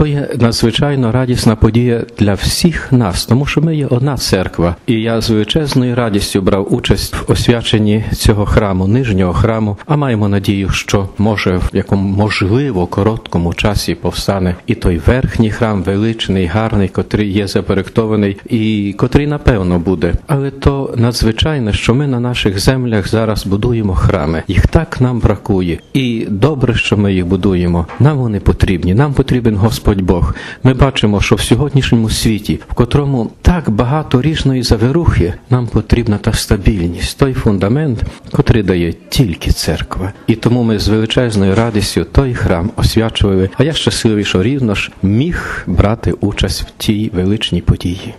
То є надзвичайно радісна подія для всіх нас, тому що ми є одна церква. І я з величезною радістю брав участь в освяченні цього храму, нижнього храму, а маємо надію, що може в якому можливо короткому часі повстане і той верхній храм, величний, гарний, котрий є запроектований і котрий напевно буде. Але то надзвичайно, що ми на наших землях зараз будуємо храми. Їх так нам бракує. І добре, що ми їх будуємо. Нам вони потрібні. Нам потрібен Господь Бог. Ми бачимо, що в сьогоднішньому світі, в котрому так багато різної завирухи, нам потрібна та стабільність, той фундамент, котрий дає тільки церква. І тому ми з величезною радістю той храм освячували. А я щасливий, що рівно ж міг брати участь в тій величній події.